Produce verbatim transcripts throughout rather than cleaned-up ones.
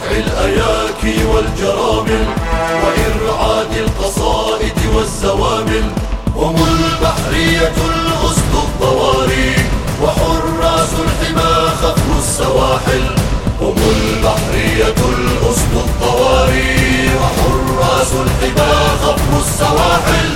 ردع الأياكي والجرامل وإرعاد القصائد والزوامل. هم البحرية الأسد الضواري وحراس الحمى خفوا السواحل. هم البحرية الأسد الضواري وحراس الحمى خفوا السواحل.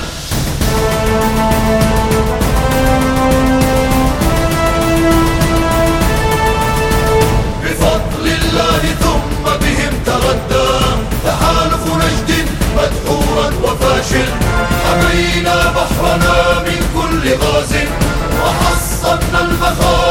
بفضل الله ثم بهم تغدى تحالف نجد مدحورا وفاشل. حمينا بحرنا من كل غاز وحصنا المخاوف